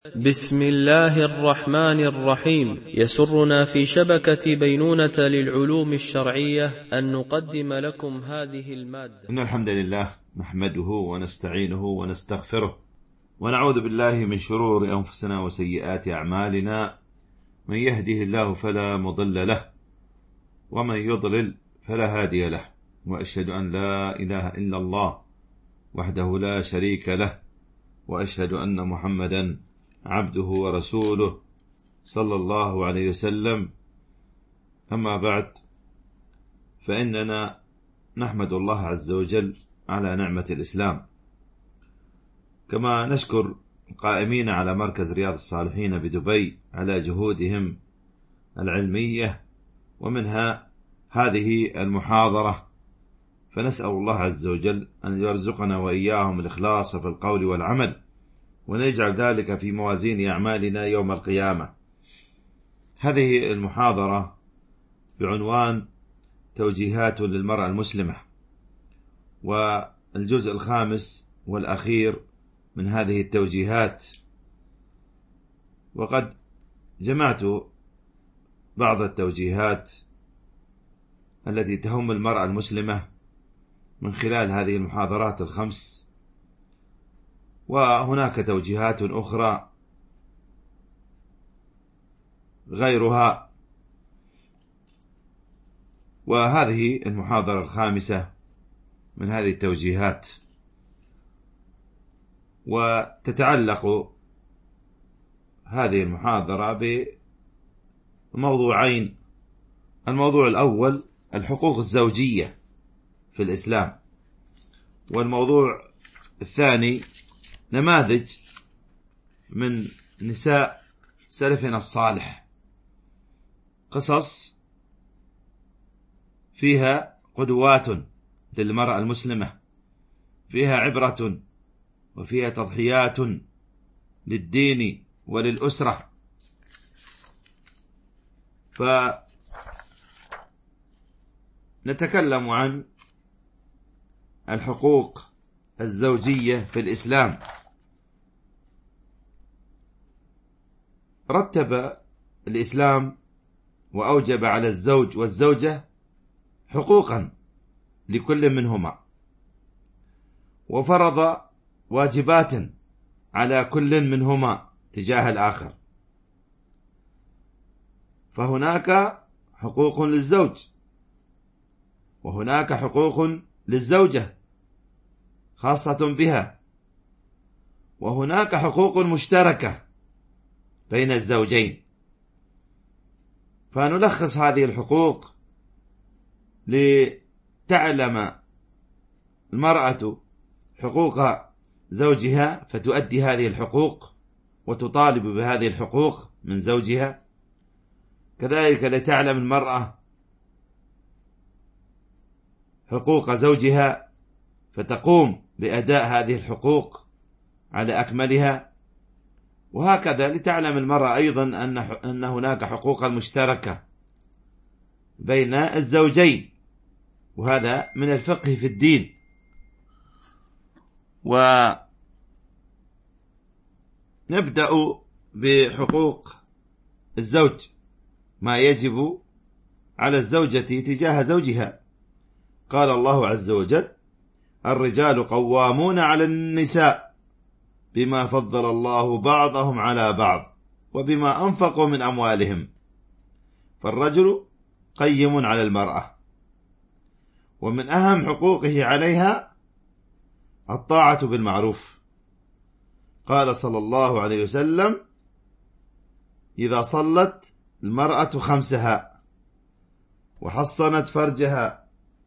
بسم الله الرحمن الرحيم. يسرنا في شبكة بينونة للعلوم الشرعية أن نقدم لكم هذه المادة. إن الحمد لله نحمده ونستعينه ونستغفره ونعوذ بالله من شرور أنفسنا وسيئات أعمالنا. من يهده الله فلا مضل له ومن يضلل فلا هادي له، وأشهد أن لا إله إلا الله وحده لا شريك له، وأشهد أن محمدا عبده ورسوله صلى الله عليه وسلم. أما بعد، فإننا نحمد الله عز وجل على نعمة الإسلام، كما نشكر القائمين على مركز رياض الصالحين بدبي على جهودهم العلمية، ومنها هذه المحاضرة. فنسأل الله عز وجل أن يرزقنا وإياهم الإخلاص في القول والعمل، ونجعل ذلك في موازين أعمالنا يوم القيامة. هذه المحاضرة بعنوان توجيهات للمرأة المسلمة، والجزء الخامس والأخير من هذه التوجيهات. وقد جمعت بعض التوجيهات التي تهم المرأة المسلمة من خلال هذه المحاضرات الخمس، وهناك توجيهات أخرى غيرها. وهذه المحاضرة الخامسة من هذه التوجيهات، وتتعلق هذه المحاضرة بموضوعين. الموضوع الأول الحقوق الزوجية في الإسلام، والموضوع الثاني نماذج من نساء سلفنا الصالح، قصص فيها قدوات للمرأة المسلمة، فيها عبرة وفيها تضحيات للدين وللأسرة. فنتكلم عن الحقوق الزوجية في الإسلام. رتب الإسلام وأوجب على الزوج والزوجة حقوقا لكل منهما، وفرض واجبات على كل منهما تجاه الآخر. فهناك حقوق للزوج، وهناك حقوق للزوجة خاصة بها، وهناك حقوق مشتركة بين الزوجين. فنلخص هذه الحقوق لتعلم المرأة حقوق زوجها فتؤدي هذه الحقوق وتطالب بهذه الحقوق من زوجها، كذلك لتعلم المرأة حقوق زوجها فتقوم بأداء هذه الحقوق على أكملها، وهكذا لتعلم المرأة أيضا أن هناك حقوق مشتركة بين الزوجين، وهذا من الفقه في الدين. ونبدأ بحقوق الزوج، ما يجب على الزوجة تجاه زوجها. قال الله عز وجل: الرجال قوامون على النساء بما فضل الله بعضهم على بعض وبما أنفقوا من أموالهم. فالرجل قيم على المرأة، ومن أهم حقوقه عليها الطاعة بالمعروف. قال صلى الله عليه وسلم: إذا صلت المرأة خمسها وحصنت فرجها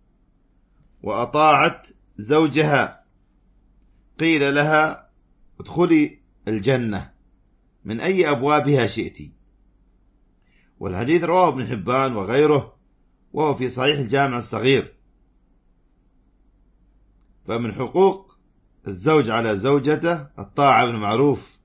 وأطاعت زوجها قيل لها ادخلي الجنة من أي أبوابها شئت. والحديث رواه ابن حبان وغيره، وهو في صحيح الجامع الصغير. فمن حقوق الزوج على زوجته الطاعة بالمعروف.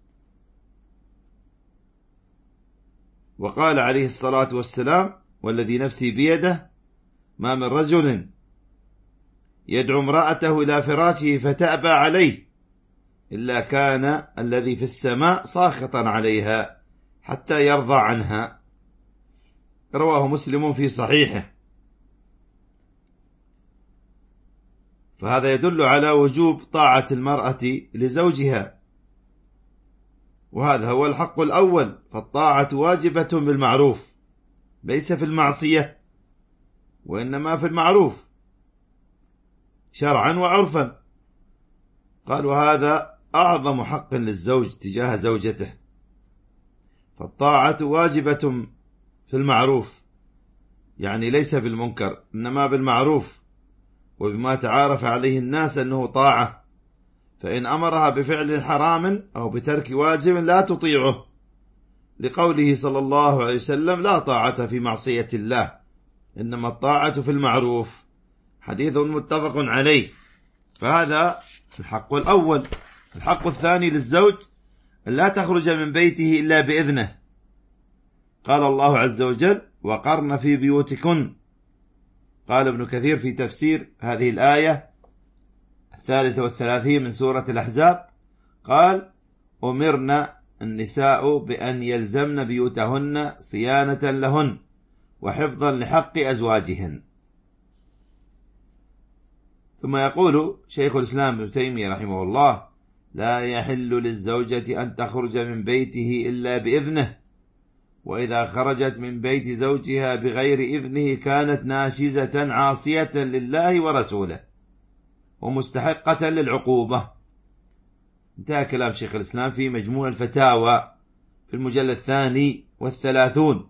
وقال عليه الصلاة والسلام: والذي نفسي بيده ما من رجل يدعو امرأته إلى فراشه فتأبى عليه إلا كان الذي في السماء ساخطا عليها حتى يرضى عنها. رواه مسلم في صحيحه. فهذا يدل على وجوب طاعة المرأة لزوجها، وهذا هو الحق الأول. فالطاعة واجبة بالمعروف، ليس في المعصية، وإنما في المعروف شرعا وعرفا. قال وهذا أعظم حق للزوج تجاه زوجته. فالطاعة واجبة في المعروف، يعني ليس بالمنكر، إنما بالمعروف وبما تعارف عليه الناس أنه طاعة. فإن أمرها بفعل حرام أو بترك واجب لا تطيعه، لقوله صلى الله عليه وسلم: لا طاعة في معصية الله، إنما الطاعة في المعروف. حديث متفق عليه. فهذا الحق الأول. الحق الثاني للزوج: لا تخرج من بيته إلا بإذنه. قال الله عز وجل: وقرن في بيوتكن. قال ابن كثير في تفسير هذه الآية 33 من سورة الأحزاب، قال: أمرنا النساء بأن يلزمن بيوتهن صيانة لهن وحفظا لحق أزواجهن. ثم يقول شيخ الإسلام ابن تيمية رحمه الله: لا يحل للزوجة أن تخرج من بيته إلا بإذنه، وإذا خرجت من بيت زوجها بغير إذنه كانت ناشزة عاصية لله ورسوله ومستحقة للعقوبة. انتهى كلام شيخ الإسلام في مجموع الفتاوى في المجلد 32.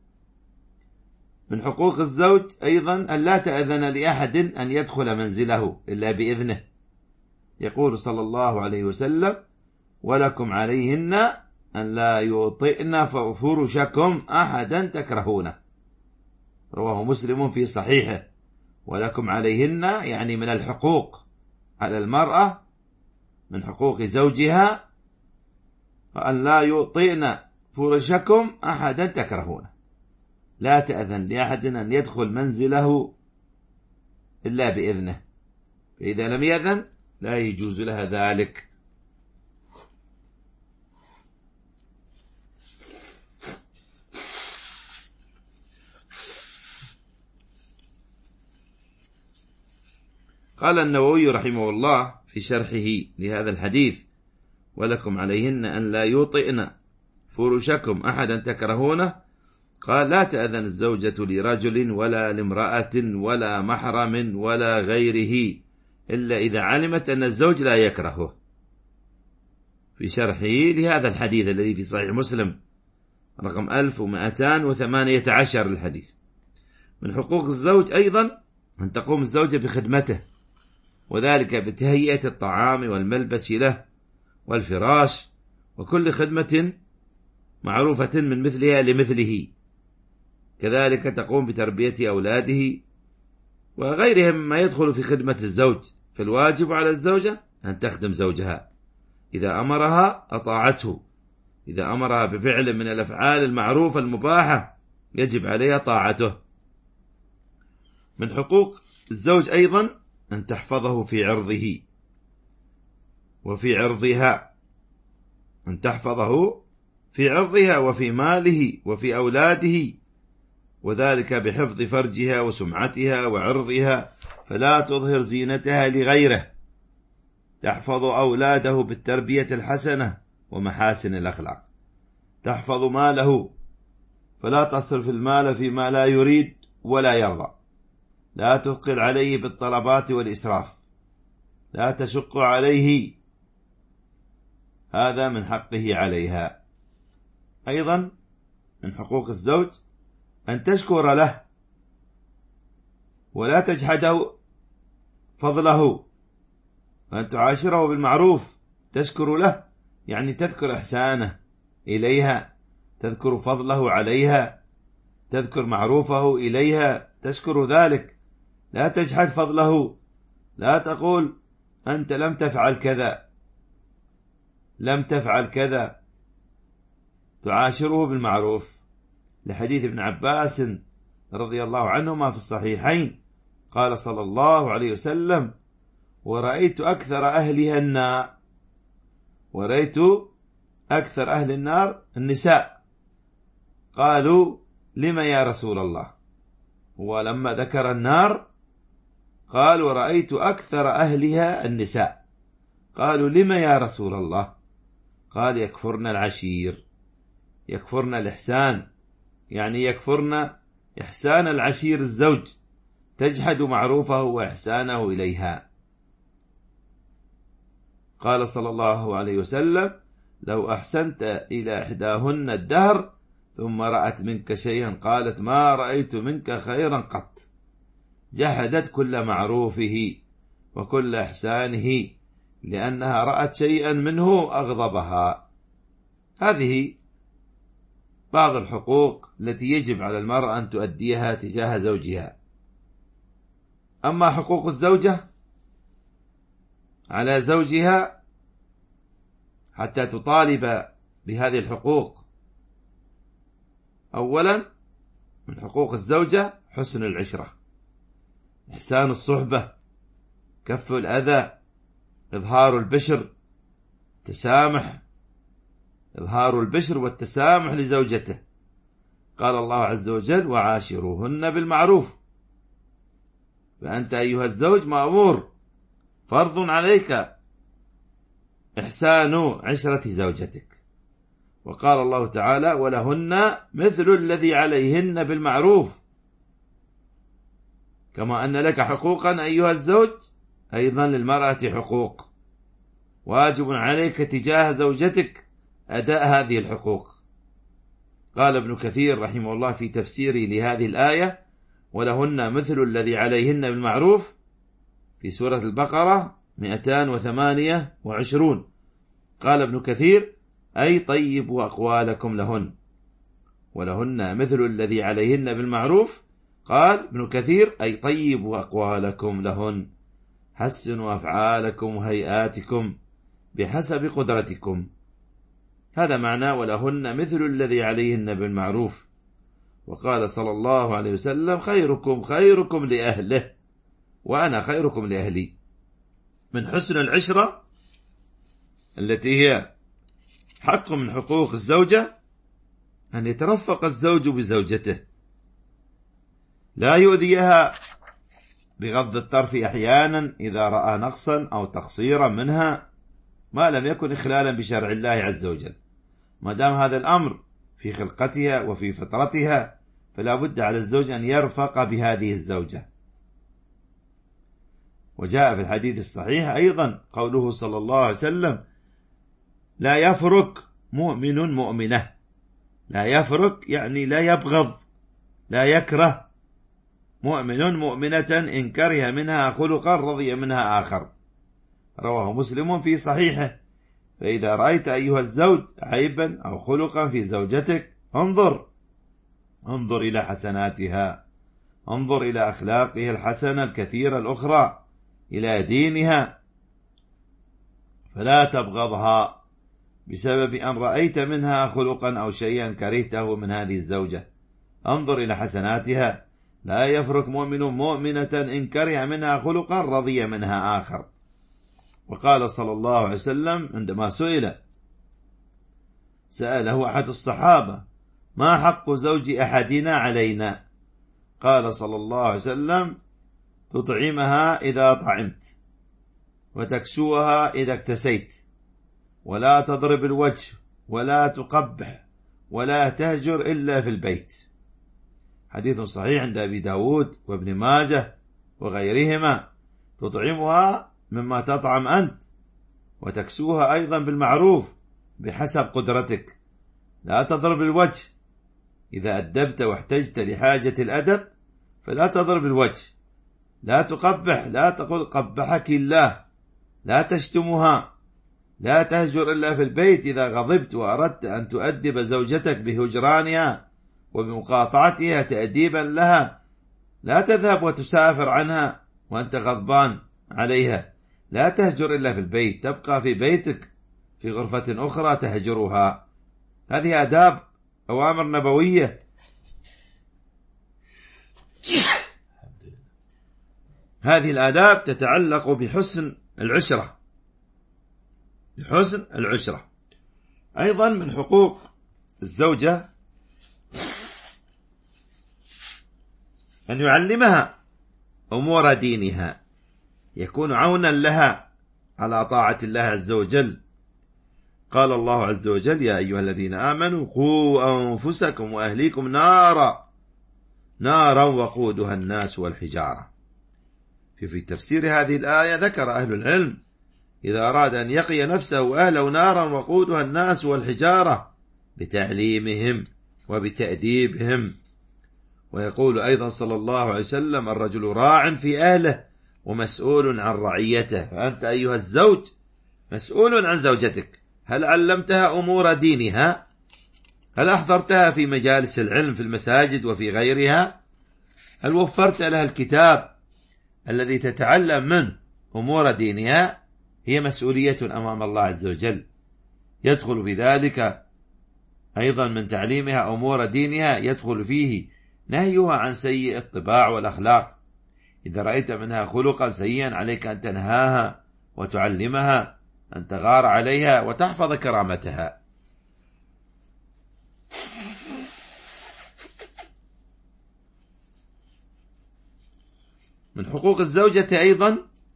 من حقوق الزوج أيضا أن لا تأذن لأحد أن يدخل منزله إلا بإذنه. يقول صلى الله عليه وسلم: ولكم عليهن أن لا يوطئن فرشكم أحدا تكرهونه. رواه مسلم في صحيحه. ولكم عليهن يعني من الحقوق على المرأة، من حقوق زوجها، أن لا يوطئن فرشكم أحدا تكرهونه. لا تأذن لأحد أن يدخل منزله إلا بإذنه، فإذا لم يأذن لا يجوز لها ذلك. قال النووي رحمه الله في شرحه لهذا الحديث: ولكم عليهن أن لا يوطئن فرشكم أحدا تكرهونه. قال: لا تأذن الزوجة لرجل ولا لامرأة ولا محرم ولا غيره إلا إذا علمت أن الزوج لا يكرهه. في شرحه لهذا الحديث الذي في صحيح مسلم رقم 1218 الحديث. من حقوق الزوج أيضا أن تقوم الزوجة بخدمته، وذلك بتهيئة الطعام والملبس له والفراش وكل خدمة معروفة من مثلها لمثله. كذلك تقوم بتربية أولاده وغيرهم مما يدخل في خدمة الزوج. فالواجب على الزوجة أن تخدم زوجها، إذا أمرها أطاعته، إذا أمرها بفعل من الأفعال المعروفة المباحة يجب عليها طاعته. من حقوق الزوج أيضا أن تحفظه في عرضه وفي عرضها، أن تحفظه في عرضها وفي ماله وفي أولاده، وذلك بحفظ فرجها وسمعتها وعرضها، فلا تظهر زينتها لغيره. تحفظ أولاده بالتربية الحسنة ومحاسن الأخلاق. تحفظ ماله، فلا تصرف المال فيما لا يريد ولا يرضى. لا تثقل عليه بالطلبات والإسراف. لا تشق عليه، هذا من حقه عليها. أيضا من حقوق الزوج أن تشكر له ولا تجحده فضله، وأن تعاشره بالمعروف. تشكر له يعني تذكر إحسانه إليها، تذكر فضله عليها، تذكر معروفه إليها، تشكر ذلك. لا تجحد فضله. لا تقول أنت لم تفعل كذا، لم تفعل كذا. تعاشره بالمعروف، لحديث ابن عباس رضي الله عنهما في الصحيحين قال صلى الله عليه وسلم: ورأيت أكثر أهلها النار. ورأيت أكثر أهل النار النساء. قالوا لما يا رسول الله؟ ولما ذكر النار قال ورأيت أكثر أهلها النساء. قالوا لما يا رسول الله؟ قال يكفرن العشير، يكفرن الإحسان، يعني يكفرن إحسان العشير الزوج، تجحد معروفه وإحسانه إليها. قال صلى الله عليه وسلم لو أحسنت إلى إحداهن الدهر ثم رأت منك شيئا قالت ما رأيت منك خيرا قط، جحدت كل معروفه وكل إحسانه لأنها رأت شيئا منه أغضبها. هذه بعض الحقوق التي يجب على المرأة أن تؤديها تجاه زوجها. أما حقوق الزوجة على زوجها حتى تطالب بهذه الحقوق، أولا من حقوق الزوجة حسن العشرة، إحسان الصحبة، كف الأذى، إظهار البشر، تسامح، إظهار البشر والتسامح لزوجته. قال الله عز وجل وعاشروهن بالمعروف، فأنت أيها الزوج مأمور فرض عليك إحسان عشرة زوجتك. وقال الله تعالى ولهن مثل الذي عليهن بالمعروف، كما أن لك حقوقا أيها الزوج أيضا للمرأة حقوق، واجب عليك تجاه زوجتك أداء هذه الحقوق. قال ابن كثير رحمه الله في تفسيره لهذه الآية ولهن مثل الذي عليهن بالمعروف في سورة البقرة 228، قال ابن كثير أي طيبوا أقوالكم لهن، ولهن مثل الذي عليهن بالمعروف، قال ابن كثير أي طيبوا أقوالكم لهن، حسنوا أفعالكم وهيئاتكم بحسب قدرتكم. هذا معنى ولهن مثل الذي عليهن بالمعروف. وقال صلى الله عليه وسلم خيركم خيركم لأهله وأنا خيركم لأهلي. من حسن العشرة التي هي حق من حقوق الزوجة أن يترفق الزوج بزوجته، لا يؤذيها بغض الطرف أحيانا إذا رأى نقصا أو تقصيرا منها ما لم يكن إخلالا بشرع الله عز وجل. ما دام هذا الأمر في خلقتها وفي فطرتها فلا بد على الزوج أن يرفق بهذه الزوجة. وجاء في الحديث الصحيح أيضا قوله صلى الله عليه وسلم لا يفرق مؤمن مؤمنة. لا يفرق يعني لا يبغض، لا يكره مؤمن مؤمنة إن كره منها خلقا رضي منها آخر. رواه مسلم في صحيحه. فإذا رأيت أيها الزوج عيبا أو خلقا في زوجتك انظر إلى حسناتها، انظر إلى أخلاقها الحسنة الكثيرة الأخرى، إلى دينها، فلا تبغضها بسبب أن رأيت منها خلقا أو شيئا كرهته من هذه الزوجة. انظر إلى حسناتها. لا يفرق مؤمن مؤمنة إن كره منها خلقا رضي منها آخر. وقال صلى الله عليه وسلم عندما سأله أحد الصحابة ما حق زوج أحدنا علينا؟ قال صلى الله عليه وسلم تطعمها إذا طعمت، وتكسوها إذا اكتسيت، ولا تضرب الوجه، ولا تقبح، ولا تهجر إلا في البيت. حديث صحيح عند أبي داود وابن ماجه وغيرهما. تطعمها مما تطعم أنت، وتكسوها أيضا بالمعروف بحسب قدرتك. لا تضرب الوجه، إذا أدبت واحتجت لحاجة الأدب فلا تضرب الوجه. لا تقبح، لا تقول قبحك الله. لا تشتمها. لا تهجر إلا في البيت. إذا غضبت وأردت أن تؤدب زوجتك بهجرانها وبمقاطعتها تأديبا لها لا تذهب وتسافر عنها وأنت غضبان عليها. لا تهجر إلا في البيت، تبقى في بيتك في غرفة أخرى تهجرها. هذه آداب، أوامر نبوية. هذه الآداب تتعلق بحسن العشرة لحسن العشرة. أيضا من حقوق الزوجة أن يعلمها أمور دينها، يكون عونا لها على طاعة الله عز وجل. قال الله عز وجل: يا أيها الذين آمنوا قوا أنفسكم وأهليكم نارا وقودها الناس والحجارة. في تفسير هذه الآية ذكر أهل العلم إذا أراد أن يقي نفسه وأهله نارا وقودها الناس والحجارة بتعليمهم وبتأديبهم. ويقول أيضا صلى الله عليه وسلم: الرجل راع في أهله ومسؤول عن رعيته. فأنت أيها الزوج مسؤول عن زوجتك. هل علمتها أمور دينها؟ هل أحضرتها في مجالس العلم في المساجد وفي غيرها؟ هل وفرت لها الكتاب الذي تتعلم من أمور دينها؟ هي مسؤولية أمام الله عز وجل. يدخل في ذلك أيضا من تعليمها أمور دينها، يدخل فيه نهيها عن سيء الطباع والأخلاق. إذا رأيت منها خلقا سيئا عليك أن تنهاها وتعلمها، أن تغار عليها وتحفظ كرامتها. من حقوق الزوجة أيضا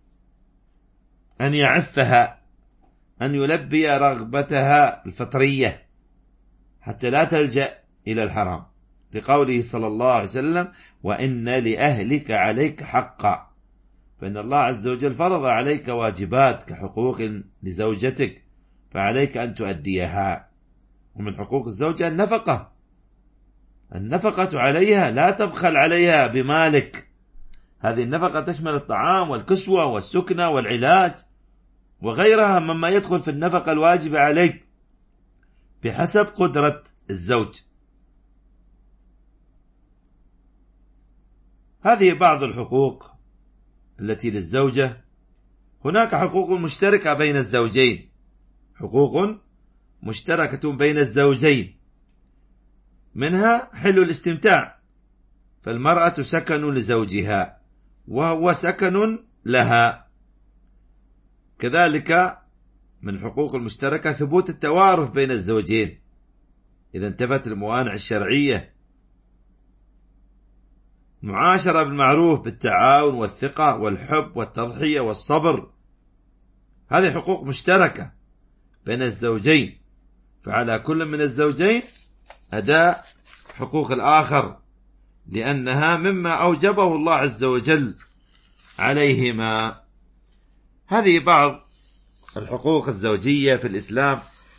أن يعفها، أن يلبي رغبتها الفطرية حتى لا تلجأ إلى الحرام، لقوله صلى الله عليه وسلم: وإن لأهلك عليك حقا. فإن الله عز وجل فرض عليك واجبات كحقوق لزوجتك، فعليك أن تؤديها. ومن حقوق الزوجة النفقة عليها، لا تبخل عليها بمالك. هذه النفقة تشمل الطعام والكسوة والسكنة والعلاج وغيرها مما يدخل في النفقة الواجبة عليك بحسب قدرة الزوج. هذه بعض الحقوق التي للزوجة. هناك حقوق مشتركة بين الزوجين، حقوق مشتركة بين الزوجين، منها حل الاستمتاع، فالمرأة سكن لزوجها وهو سكن لها. كذلك من حقوق المشتركة ثبوت التوارث بين الزوجين إذا انتفت الموانع الشرعية، معاشرة بالمعروف بالتعاون والثقة والحب والتضحية والصبر. هذه حقوق مشتركة بين الزوجين، فعلى كل من الزوجين أداء حقوق الآخر، لأنها مما أوجبه الله عز وجل عليهما. هذه بعض الحقوق الزوجية في الإسلام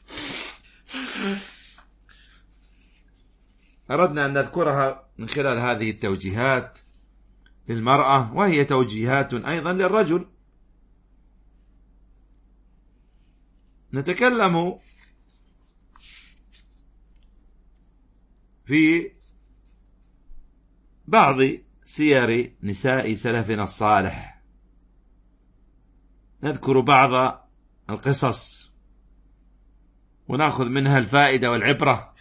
أردنا أن نذكرها من خلال هذه التوجيهات للمرأة، وهي توجيهات أيضا للرجل. نتكلم في بعض سير نساء سلفنا الصالح، نذكر بعض القصص ونأخذ منها الفائدة والعبرة،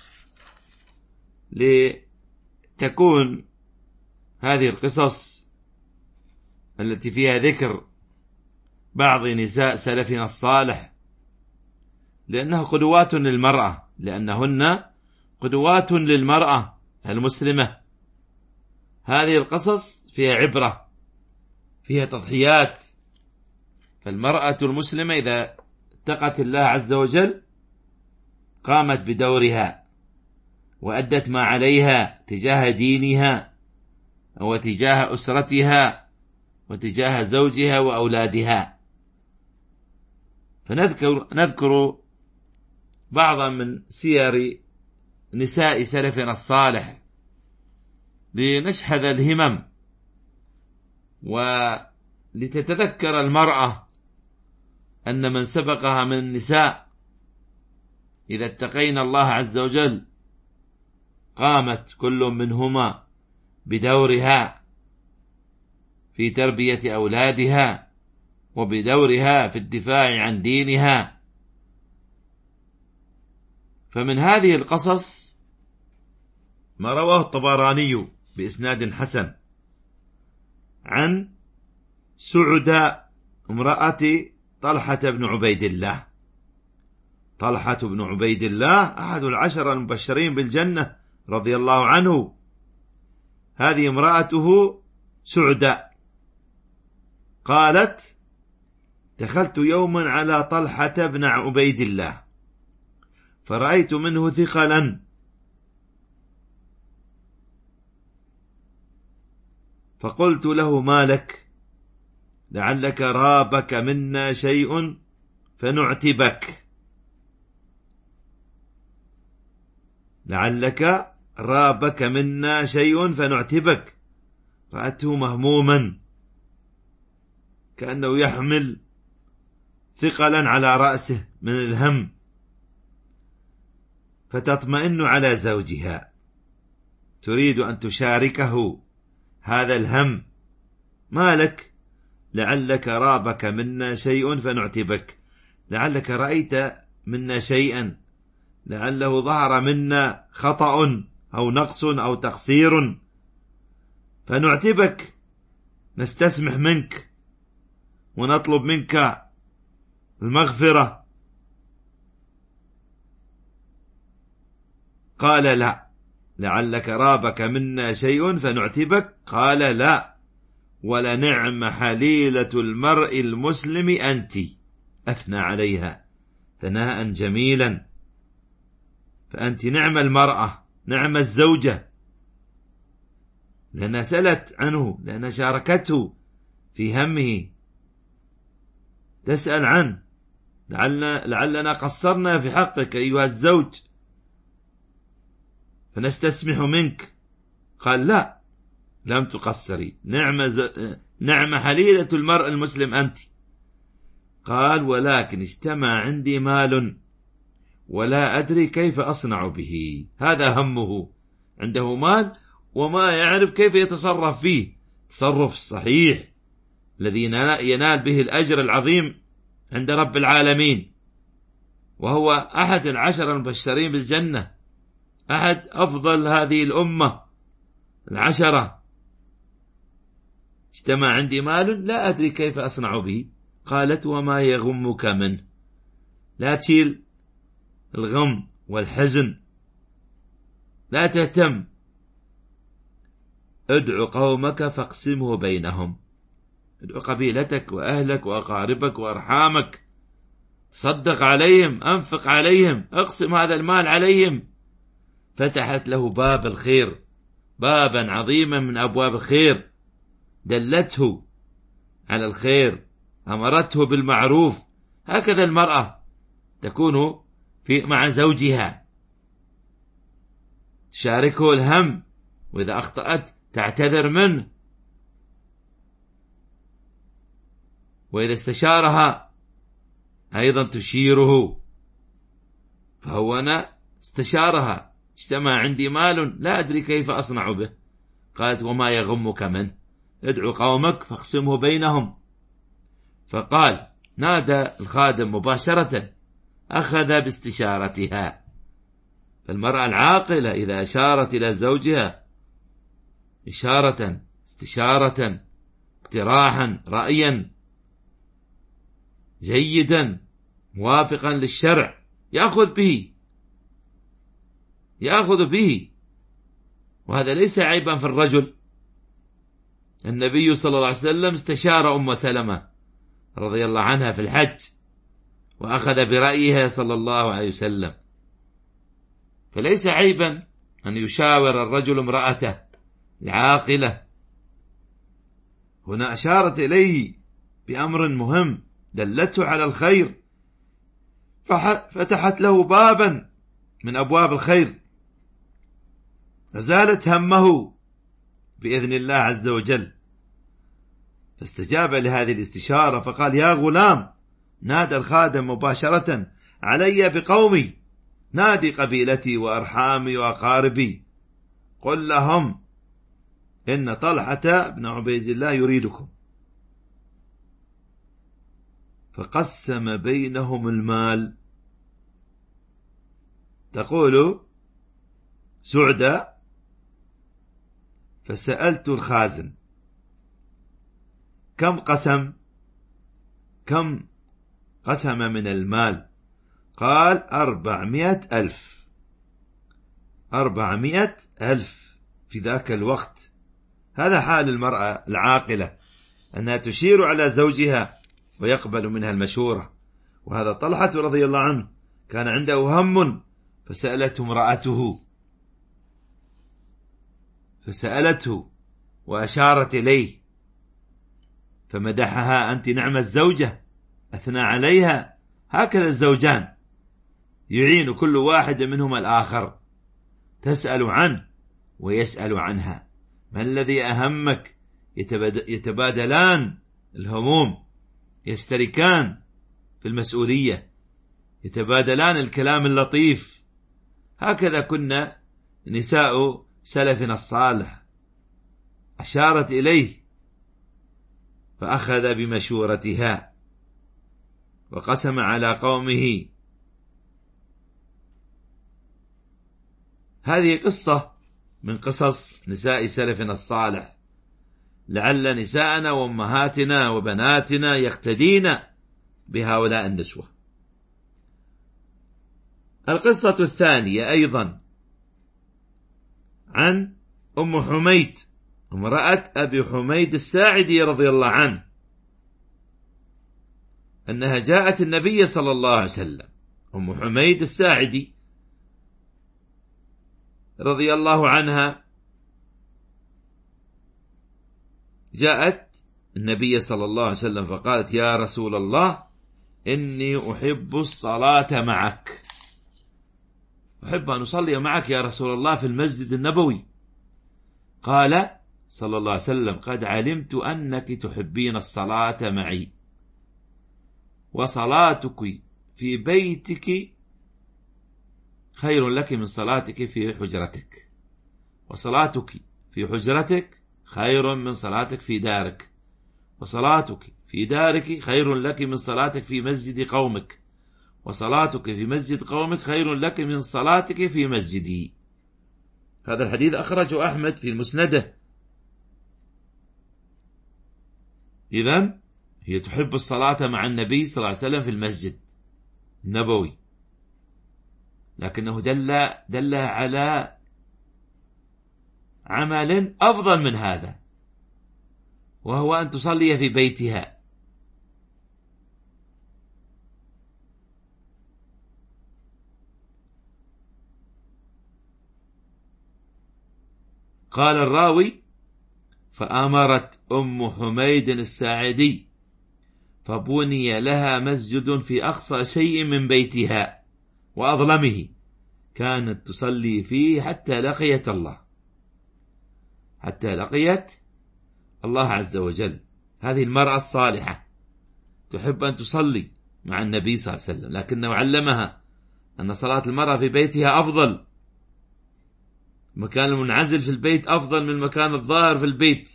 لتكون هذه القصص التي فيها ذكر بعض نساء سلفنا الصالح لأنها قدوات للمرأة، لأنهن قدوات للمرأة المسلمة. هذه القصص فيها عبرة، فيها تضحيات. فالمرأة المسلمة إذا اتقت الله عز وجل قامت بدورها وأدت ما عليها تجاه دينها وتجاه أسرتها وتجاه زوجها وأولادها. فنذكر بعضا من سير نساء سلفنا الصالح لنشحذ الهمم ولتتذكر المرأة أن من سبقها من النساء إذا اتقينا الله عز وجل قامت كل منهما بدورها في تربية أولادها وبدورها في الدفاع عن دينها. فمن هذه القصص ما رواه الطبراني بإسناد حسن عن سعدة امرأة طلحة بن عبيد الله طلحة بن عبيد الله أحد العشر المبشرين بالجنة رضي الله عنه. هذه امرأته سعدة قالت: دخلت يوما على طلحة بن عبيد الله فرأيت منه ثقلا، فقلت له: ما لك؟ لعلك رابك منا شيء فنعتبك. لعلك رابك منا شيء فنعتبك. رأته مهموما كأنه يحمل ثقلا على رأسه من الهم، فتطمئن على زوجها، تريد أن تشاركه هذا الهم. ما لك؟ لعلك رابك منا شيء فنعتبك. لعلك رأيت منا شيئا، لعله ظهر منا خطأ أو نقص أو تقصير، فنعتبك، نستسمح منك ونطلب منك المغفرة. قال: لا. لعلك رابك منا شيء فنعتبك. قال: لا، ولنعم حليلة المرء المسلم أنت. أثنى عليها ثناء جميلا، فأنت نعم المرأة، نعم الزوجة، لأنها سألت عنه، لأنها شاركته في همه، تسأل عنه. لعلنا قصرنا في حقك أيها الزوج فنستسمح منك. قال: لا، لم تقصري، نعم حليلة المرء المسلم أنت. قال: ولكن اجتمع عندي مال ولا أدري كيف أصنع به. هذا همه، عنده مال وما يعرف كيف يتصرف فيه تصرف الصحيح الذي ينال به الأجر العظيم عند رب العالمين، وهو أحد العشر المبشرين بالجنة، أحد أفضل هذه الأمة العشرة. اجتمع عندي مال لا أدري كيف أصنع به. قالت: وما يغمك منه؟ لا تشيل الغم والحزن، لا تهتم. ادعو قومك فاقسمه بينهم. ادعو قبيلتك وأهلك وأقاربك وأرحامك، تصدق عليهم، أنفق عليهم، اقسم هذا المال عليهم. فتحت له باب الخير، بابا عظيما من أبواب الخير، دلته على الخير، أمرته بالمعروف. هكذا المرأة تكون مع زوجها، تشاركه الهم، وإذا أخطأت تعتذر منه، وإذا استشارها أيضا تشيره. فهو أنا استشارها: اجتمع عندي مال لا أدري كيف أصنع به. قالت: وما يغمك منه؟ ادعو قومك فاقسمه بينهم. فقال: نادى الخادم مباشرة، أخذ باستشارتها. فالمرأة العاقلة إذا أشارت إلى زوجها إشارة، استشارة، اقتراحا، رأيا جيدا موافقا للشرع، يأخذ به، وهذا ليس عيبا في الرجل. النبي صلى الله عليه وسلم استشار أم سلمة رضي الله عنها في الحج، وأخذ برأيها صلى الله عليه وسلم. فليس عيبا أن يشاور الرجل امرأته العاقلة. هنا أشارت إليه بأمر مهم، دلته على الخير، فتحت له بابا من أبواب الخير، أزالت همه بإذن الله عز وجل. فاستجاب لهذه الاستشارة فقال: يا غلام، نادى الخادم مباشرة: علي بقومي، نادي قبيلتي وأرحامي وأقاربي، قل لهم إن طلحة بن عبيد الله يريدكم. فقسم بينهم المال. تقول سعدة: فسألت الخازن كم قسم من المال؟ قال 400,000. 400,000 في ذاك الوقت. هذا حال المرأة العاقلة، أنها تشير على زوجها ويقبل منها المشورة. وهذا طلحة رضي الله عنه كان عنده هم، فسألته وأشارت إليه فمدحها: أنت نعم الزوجة، أثنى عليها. هكذا الزوجان يعين كل واحد منهما الآخر، تسأل عنه ويسأل عنها. ما الذي أهمك؟ يتبادلان الهموم، يشتركان في المسؤولية، يتبادلان الكلام اللطيف. هكذا كنا نساء سلفنا الصالح. أشارت إليه فأخذ بمشورتها وقسم على قومه. هذه قصة من قصص نساء سلفنا الصالح، لعل نساءنا وأمهاتنا وبناتنا يقتدين بهؤلاء النسوة. القصة الثانية أيضا عن أم حميد، امرأة أبي حميد الساعدي رضي الله عنه، أنها جاءت النبي صلى الله عليه وسلم. أم حميد الساعدي رضي الله عنها جاءت النبي صلى الله عليه وسلم فقالت: يا رسول الله، إني أحب الصلاة معك، أحب أن أصلي معك يا رسول الله في المسجد النبوي. قال صلى الله عليه وسلم: قد علمت أنك تحبين الصلاة معي، وصلاتك في بيتك خير لك من صلاتك في حجرتك، وصلاتك في حجرتك خير من صلاتك في دارك، وصلاتك في دارك خير لك من صلاتك في مسجد قومك، وصلاتك في مسجد قومك خير لك من صلاتك في مسجدي. هذا الحديث أخرجه أحمد في المسندة. إذن هي تحب الصلاة مع النبي صلى الله عليه وسلم في المسجد النبوي، لكنه دل على عمل أفضل من هذا، وهو أن تصلي في بيتها. قال الراوي: فأمرت أم حميد الساعدي فبني لها مسجد في أقصى شيء من بيتها وأظلمه، كانت تصلي فيه حتى لقيت الله عز وجل. هذه المرأة الصالحة تحب أن تصلي مع النبي صلى الله عليه وسلم، لكنه علمها أن صلاة المرأة في بيتها أفضل. المكان المنعزل في البيت أفضل من المكان الظاهر في البيت.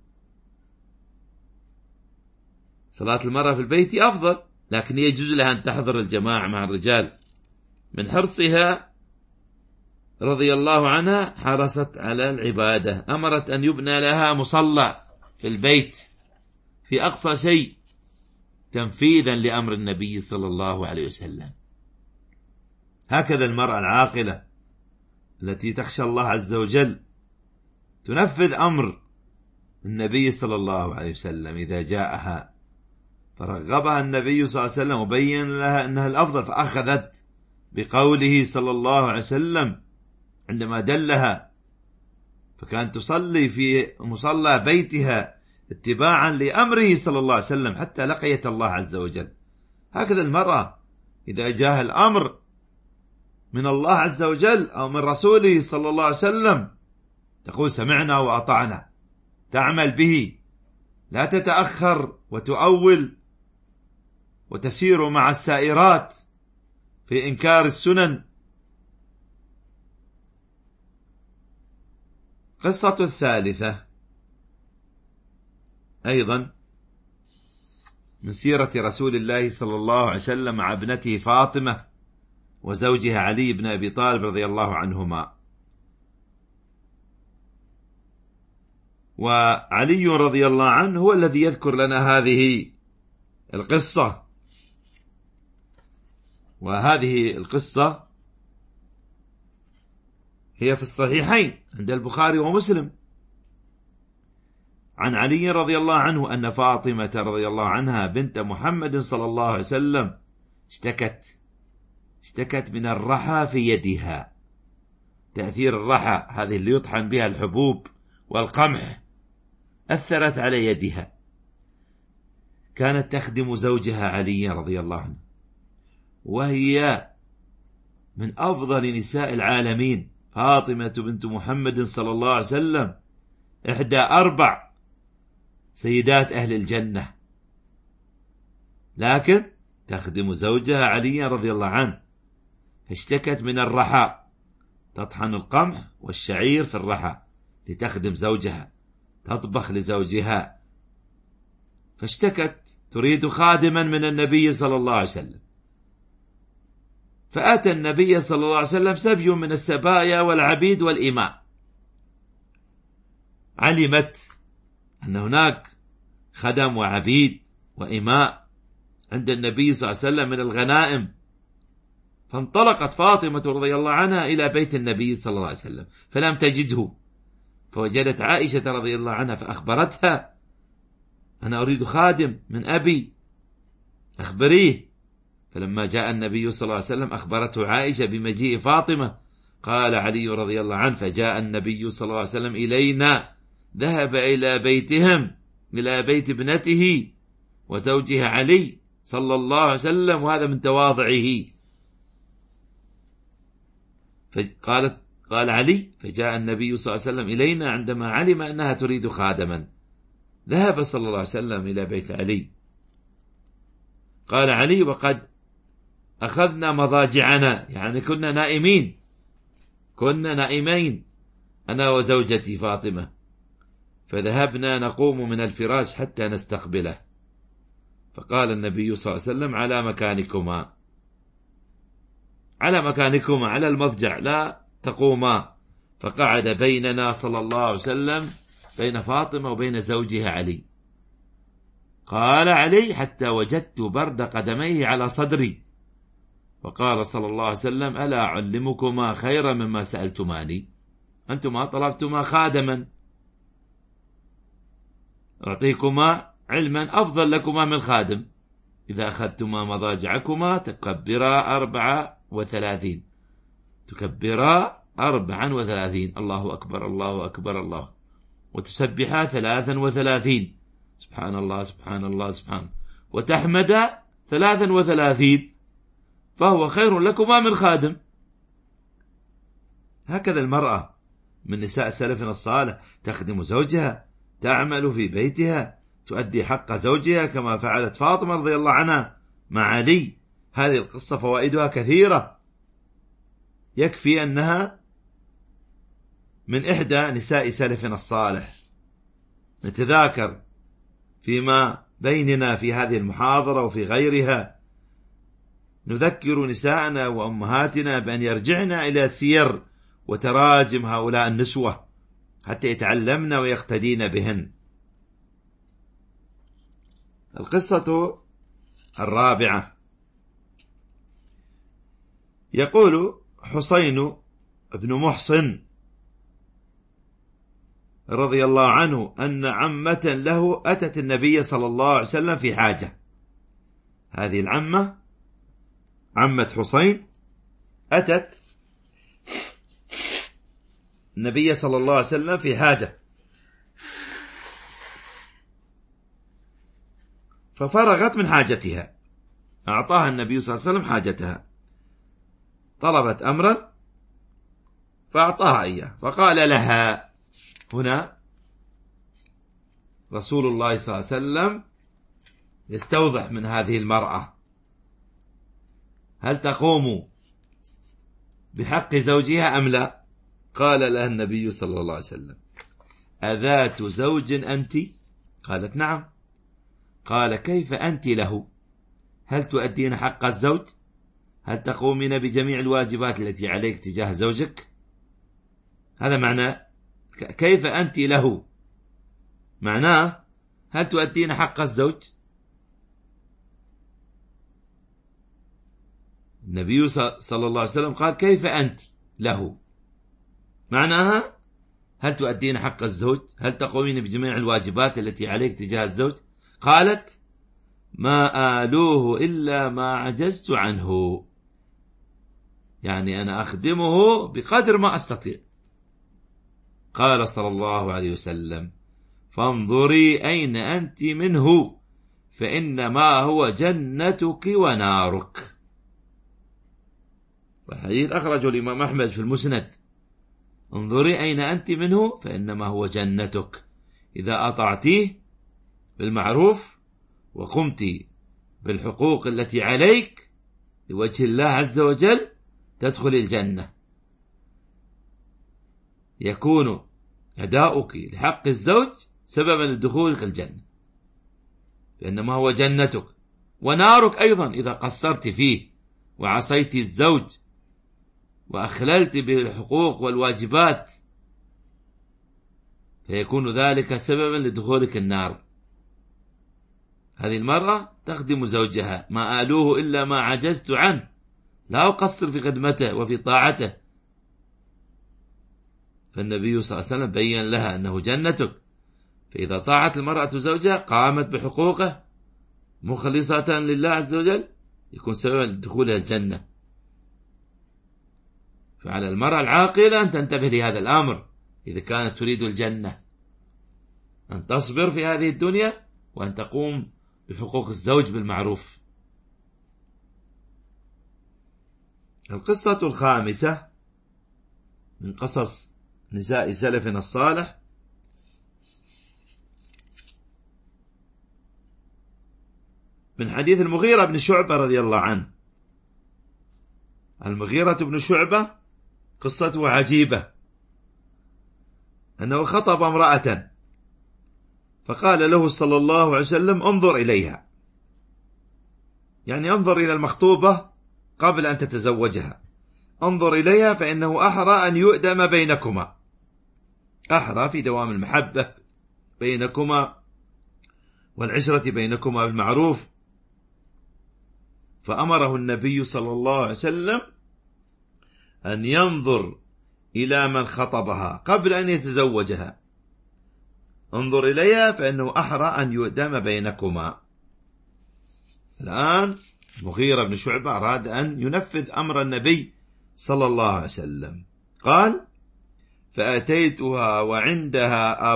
صلاة المرأة في البيت أفضل، لكن يجوز لها أن تحضر الجماعة مع الرجال. من حرصها رضي الله عنها حرصت على العبادة، أمرت أن يبنى لها مصلى في البيت في أقصى شيء، تنفيذا لأمر النبي صلى الله عليه وسلم. هكذا المرأة العاقلة التي تخشى الله عز وجل تنفذ أمر النبي صلى الله عليه وسلم إذا جاءها، فرغبها النبي صلى الله عليه وسلم وبين لها أنها الأفضل، فأخذت بقوله صلى الله عليه وسلم عندما دلها، فكانت تصلي في مصلى بيتها اتباعا لأمره صلى الله عليه وسلم حتى لقيت الله عز وجل. هكذا المرأة إذا جاء الأمر من الله عز وجل أو من رسوله صلى الله عليه وسلم تقول سمعنا وأطعنا، تعمل به، لا تتأخر وتؤول وتسير مع السائرات في إنكار السنن. قصة الثالثة أيضا من سيرة رسول الله صلى الله عليه وسلم مع ابنته فاطمة وزوجها علي بن أبي طالب رضي الله عنهما. وعلي رضي الله عنه هو الذي يذكر لنا هذه القصة، وهذه القصة هي في الصحيحين عند البخاري ومسلم عن علي رضي الله عنه أن فاطمة رضي الله عنها بنت محمد صلى الله عليه وسلم اشتكت من الرحى في يدها. تأثير الرحى هذه اللي يطحن بها الحبوب والقمح أثرت على يدها. كانت تخدم زوجها علي رضي الله عنه، وهي من أفضل نساء العالمين. فاطمة بنت محمد صلى الله عليه وسلم إحدى 4 سيدات أهل الجنة، لكن تخدم زوجها علي رضي الله عنه، فاشتكت من الرحى، تطحن القمح والشعير في الرحى لتخدم زوجها، تطبخ لزوجها، فاشتكت تريد خادما من النبي صلى الله عليه وسلم. فأتى النبي صلى الله عليه وسلم سبي من السبايا والعبيد والإماء. علمت أن هناك خدم وعبيد وإماء عند النبي صلى الله عليه وسلم من الغنائم، فانطلقت فاطمة رضي الله عنها إلى بيت النبي صلى الله عليه وسلم فلم تجده، فوجدت عائشة رضي الله عنها فأخبرتها: أنا أريد خادم من أبي، أخبريه. فلما جاء النبي صلى الله عليه وسلم أخبرته عائشة بمجيء فاطمة. قال علي رضي الله عنه: فجاء النبي صلى الله عليه وسلم إلينا، ذهب إلى بيتهم، إلى بيت ابنته وزوجها علي صلى الله عليه وسلم، وهذا من تواضعه. قال علي: فجاء النبي صلى الله عليه وسلم إلينا عندما علم أنها تريد خادما، ذهب صلى الله عليه وسلم إلى بيت علي. قال علي: وقد أخذنا مضاجعنا، يعني كنا نائمين أنا وزوجتي فاطمة، فذهبنا نقوم من الفراش حتى نستقبله. فقال النبي صلى الله عليه وسلم: على مكانكما على المضجع، لا تقوما. فقعد بيننا صلى الله عليه وسلم بين فاطمة وبين زوجها علي. قال علي: حتى وجدت برد قدميه على صدري. وقال صلى الله عليه وسلم: ألا أعلمكما خيرا مما سألتماني؟ أنتما طلبتما خادما، أعطيكما علما أفضل لكما من خادم. إذا أخذتما مضاجعكما تكبرا 34، تكبرا 34، الله أكبر الله أكبر الله، وتسبحا 33، سبحان الله سبحان الله سبحان، وتحمد 33، فهو خير لكما من خادم. هكذا المرأة من نساء سلفنا الصالح تخدم زوجها، تعمل في بيتها، تؤدي حق زوجها كما فعلت فاطمة رضي الله عنها مع علي. هذه القصة فوائدها كثيرة، يكفي أنها من إحدى نساء سلفنا الصالح. نتذاكر فيما بيننا في هذه المحاضرة وفي غيرها، نذكر نساءنا وأمهاتنا بأن يرجعنا إلى سير وتراجم هؤلاء النسوة حتى يتعلمن ويقتدين بهن. القصة الرابعة، يقول حسين بن محصن رضي الله عنه أن عمة له أتت النبي صلى الله عليه وسلم في حاجة. هذه العمة عمة حسين أتت النبي صلى الله عليه وسلم في حاجة، ففرغت من حاجتها، أعطاها النبي صلى الله عليه وسلم حاجتها، طلبت أمرا فأعطاها إياه. فقال لها، هنا رسول الله صلى الله عليه وسلم يستوضح من هذه المرأة هل تقوم بحق زوجها أم لا. قال لها النبي صلى الله عليه وسلم: أذات زوج أنت؟ قالت: نعم. قال: كيف أنت له؟ هل تؤدين حق الزوج؟ هل تقومين بجميع الواجبات التي عليك تجاه زوجك؟ هذا معنى كيف أنت له، معناه هل تؤدين حق الزوج؟ النبي صلى الله عليه وسلم قال كيف أنت له؟ معناها هل تؤدين حق الزوج؟ هل تقومين بجميع الواجبات التي عليك تجاه الزوج؟ قالت ما آلوه إلا ما عجزت عنه، يعني أنا أخدمه بقدر ما أستطيع. قال صلى الله عليه وسلم فانظري أين أنت منه فإنما هو جنتك ونارك. والحديث أخرجه الإمام أحمد في المسند. انظري أين أنت منه فإنما هو جنتك، إذا أطعتيه بالمعروف وقمت بالحقوق التي عليك لوجه الله عز وجل تدخل الجنة. يكون أداؤك لحق الزوج سببا لدخولك الجنة، فإنما هو جنتك. ونارك أيضا إذا قصرت فيه وعصيت الزوج وأخللت بالحقوق والواجبات فيكون ذلك سببا لدخولك النار. هذه المرأة تخدم زوجها، ما آلوه إلا ما عجزت عنه، لا أقصر في خدمته وفي طاعته. فالنبي صلى الله عليه وسلم بيّن لها أنه جنتك، فإذا طاعت المرأة زوجها قامت بحقوقه مخلصة لله عز وجل يكون سببا لدخولها الجنة. فعلى المرأة العاقلة أن تنتبه لهذا الأمر إذا كانت تريد الجنة، أن تصبر في هذه الدنيا وأن تقوم بحقوق الزوج بالمعروف. القصة الخامسة من قصص نساء سلفنا الصالح من حديث المغيرة بن شعبة رضي الله عنه. المغيرة بن شعبة قصته عجيبة، أنه خطب امرأة فقال له صلى الله عليه وسلم انظر إليها، يعني انظر إلى المخطوبة قبل أن تتزوجها، انظر إليها فإنه أحرى أن يؤدم بينكما، أحرى في دوام المحبة بينكما والعشرة بينكما بالمعروف. فأمره النبي صلى الله عليه وسلم أن ينظر إلى من خطبها قبل أن يتزوجها، انظر إليها فإنه أحرى أن يؤدم بينكما. الآن مغيرة بن شعبة أراد أن ينفذ أمر النبي صلى الله عليه وسلم. قال فأتيتها وعندها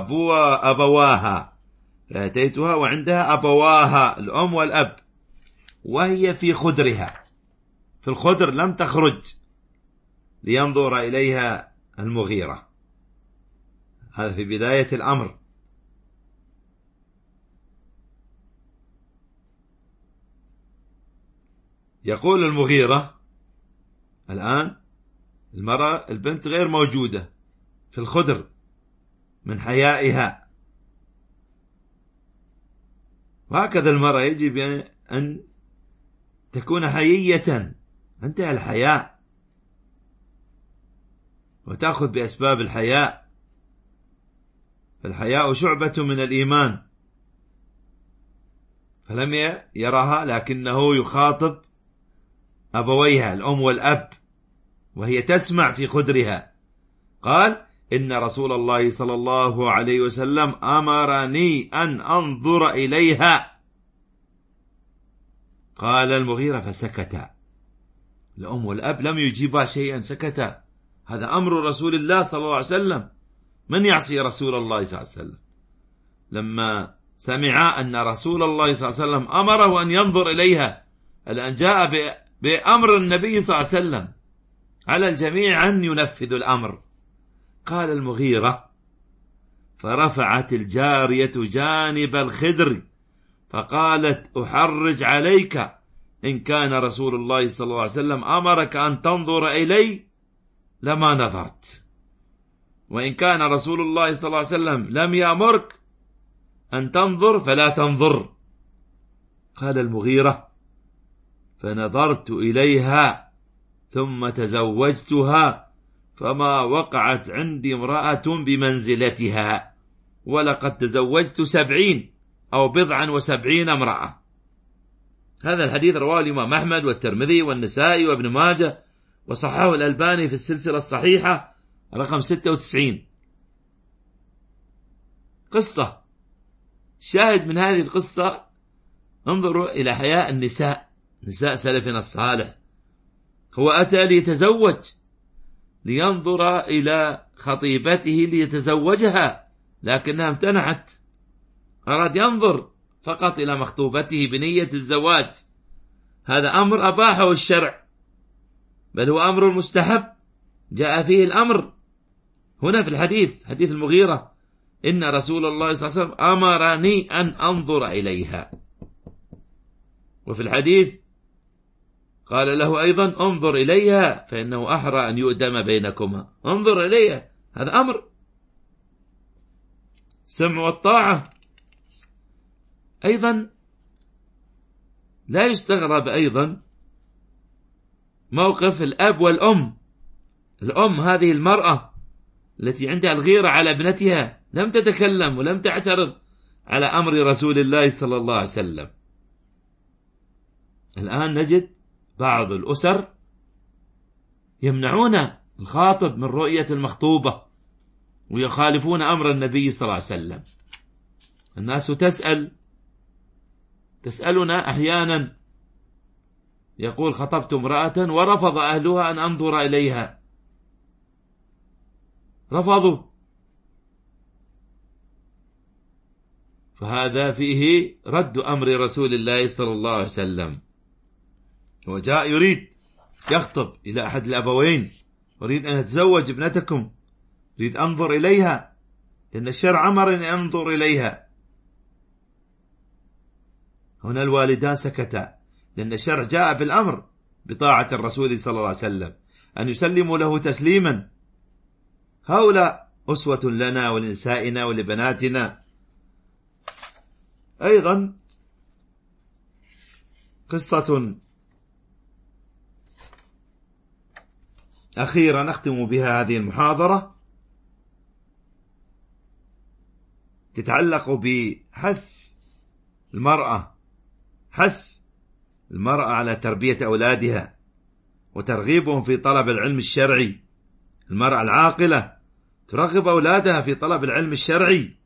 أبواها الأم والأب، وهي في خدرها، في الخدر لم تخرج لينظر إليها المغيرة. هذا في بداية الأمر. يقول المغيرة الآن المرأة البنت غير موجودة في الخدر من حيائها، وهكذا المرأة يجب أن تكون حيية، انتهى الحياء وتأخذ بأسباب الحياء، فالحياء شعبة من الإيمان. فلم يرها لكنه يخاطب أبويها الأم والأب وهي تسمع في خدرها. قال إن رسول الله صلى الله عليه وسلم أمرني أن أنظر إليها. قال المغيرة فسكتا، الأم والأب لم يجيبا شيئا، سكتا. هذا أمر رسول الله صلى الله عليه وسلم، من يعصي رسول الله صلى الله عليه وسلم؟ لما سمع أن رسول الله صلى الله عليه وسلم أمره أن ينظر إليها، الآن جاء بأمر النبي صلى الله عليه وسلم، على الجميع أن ينفذ الأمر. قال المغيرة فرفعت الجارية جانب الخدر فقالت أحرج عليك، إن كان رسول الله صلى الله عليه وسلم أمرك أن تنظر إلي لما نظرت، وإن كان رسول الله صلى الله عليه وسلم لم يأمرك أن تنظر فلا تنظر. قال المغيرة فنظرت إليها ثم تزوجتها، فما وقعت عندي امرأة بمنزلتها، ولقد تزوجت 70 أو 70 امرأة. هذا الحديث رواه الإمام أحمد والترمذي والنسائي وابن ماجه، وصححه الألباني في السلسلة الصحيحة رقم 96. قصة شاهد من هذه القصة، انظروا إلى حياء النساء، نساء سلفنا الصالح. هو أتى ليتزوج، لينظر إلى خطيبته ليتزوجها، لكنها امتنعت. أراد ينظر فقط إلى مخطوبته بنية الزواج. هذا أمر أباحه الشرع، بل هو أمر مستحب جاء فيه الأمر. هنا في الحديث، حديث المغيرة، إن رسول الله صلى الله عليه وسلم أمرني أن أنظر إليها. وفي الحديث قال له أيضا انظر إليها فإنه أحرى أن يؤدم بينكما. انظر إليها، هذا أمر، سمع والطاعة. أيضا لا يستغرب أيضا موقف الأب والأم. الأم هذه المرأة التي عندها الغيرة على ابنتها لم تتكلم ولم تعترض على أمر رسول الله صلى الله عليه وسلم. الآن نجد بعض الأسر يمنعون الخاطب من رؤية المخطوبة ويخالفون أمر النبي صلى الله عليه وسلم. الناس تسألنا أحيانا، يقول خطبت امرأة ورفض أهلها أن أنظر إليها، رفضوا. فهذا فيه رد أمر رسول الله صلى الله عليه وسلم. هو جاء يريد يخطب إلى أحد الأبوين، أريد أن أتزوج ابنتكم، أريد أنظر إليها، لأن الشرع أمرني أن أنظر إليها. هنا الوالدان سكتا، لأن الشرع جاء بالأمر بطاعة الرسول صلى الله عليه وسلم، أن يسلموا له تسليما. هؤلاء أسوة لنا ولنسائنا ولبناتنا. أيضا قصة أخيرة نختم بها هذه المحاضرة، تتعلق بحث المرأة على تربية أولادها وترغيبهم في طلب العلم الشرعي. المرأة العاقلة ترغب أولادها في طلب العلم الشرعي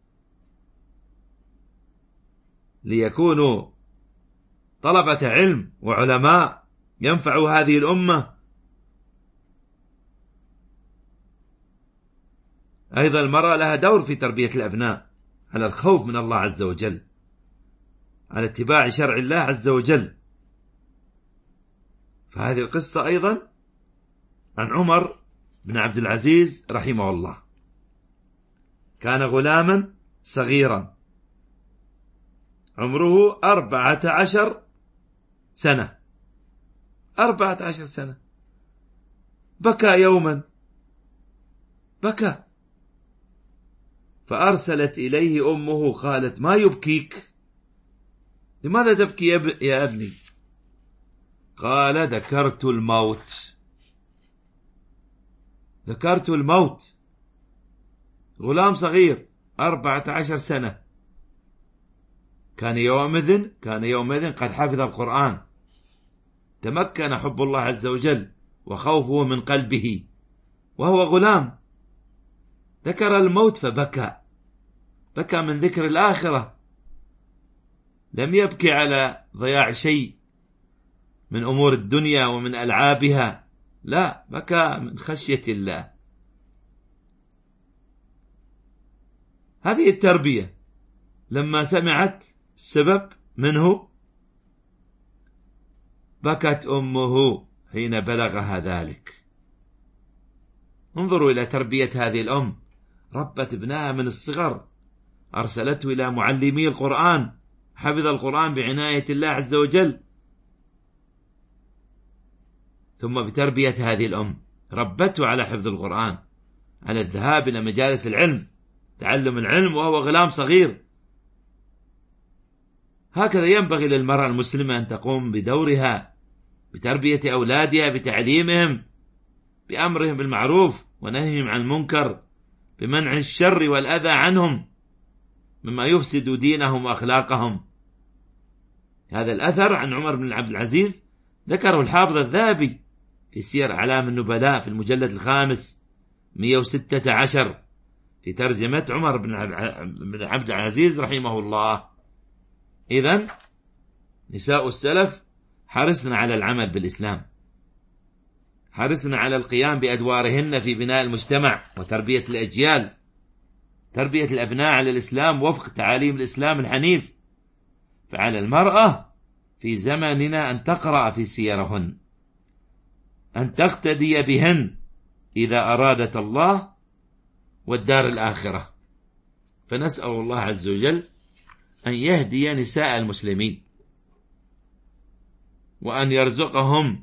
ليكونوا طلبة علم وعلماء ينفعوا هذه الأمة. أيضا المرأة لها دور في تربية الأبناء على الخوف من الله عز وجل، على اتباع شرع الله عز وجل. فهذه القصة أيضا عن عمر بن عبد العزيز رحمه الله. كان غلاما صغيرا عمره 14 سنة. 14 سنة. بكى يوما، بكى، فأرسلت إليه أمه قالت ما يبكيك؟ لماذا تبكي يا ابني؟ قال ذكرت الموت. ذكرت الموت. غلام صغير 14 سنة، كان يومئذ قد حفظ القرآن، تمكن حب الله عز وجل وخوفه من قلبه وهو غلام. ذكر الموت فبكى، بكى من ذكر الآخرة، لم يبكي على ضياع شيء من أمور الدنيا ومن ألعابها، لا، بكى من خشية الله. هذه التربية. لما سمعت السبب منه بكت أمه حين بلغها ذلك. انظروا إلى تربية هذه الأم، ربت ابنها من الصغر، أرسلته إلى معلمي القرآن، حفظ القرآن بعناية الله عز وجل. ثم بتربية هذه الأم ربته على حفظ القرآن، على الذهاب إلى مجالس العلم، تعلم العلم وهو غلام صغير. هكذا ينبغي للمرأة المسلمة أن تقوم بدورها بتربية أولادها، بتعليمهم، بأمرهم بالمعروف ونهيهم عن المنكر، بمنع الشر والأذى عنهم مما يفسد دينهم وأخلاقهم. هذا الأثر عن عمر بن عبد العزيز ذكره الحافظ الذهبي في سير أعلام النبلاء في المجلد 5 116 في ترجمة عمر بن عبد العزيز رحمه الله. إذن نساء السلف حرصنا على العمل بالإسلام، حرصنا على القيام بأدوارهن في بناء المجتمع وتربية الأجيال، تربية الأبناء على الإسلام وفق تعاليم الإسلام الحنيف. فعلى المرأة في زمننا أن تقرأ في سيرهن، أن تقتدي بهن إذا أرادت الله والدار الآخرة. فنسأل الله عز وجل أن يهدي نساء المسلمين، وأن يرزقهم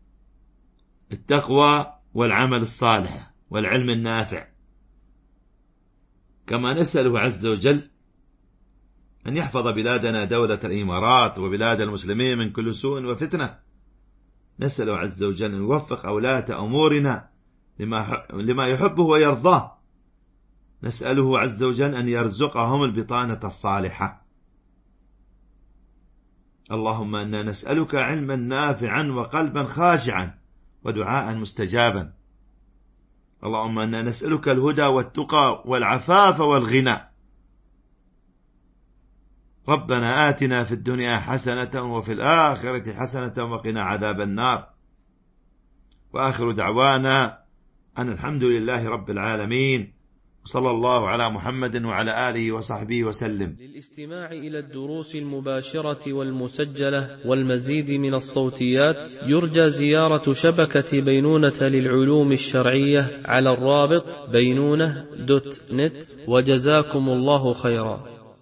التقوى والعمل الصالح والعلم النافع. كما نسأله عز وجل أن يحفظ بلادنا دولة الإمارات وبلاد المسلمين من كل سوء وفتنة. نسأله عز وجل أن يوفق أولاة أمورنا لما يحبه ويرضاه. نسأله عز وجل أن يرزقهم البطانة الصالحة. اللهم إنا نسألك علما نافعا وقلبا خاشعا ودعاء مستجابا. اللهم إنا نسألك الهدى والتقى والعفاف والغنى. ربنا آتنا في الدنيا حسنة وفي الآخرة حسنة وقنا عذاب النار. وآخر دعوانا أن الحمد لله رب العالمين، صلى الله على محمد وعلى آله وصحبه وسلم. للاستماع إلى الدروس المباشرة والمسجلة والمزيد من الصوتيات يرجى زيارة شبكة بينونة للعلوم الشرعية على الرابط بينونة.net. وجزاكم الله خيرا.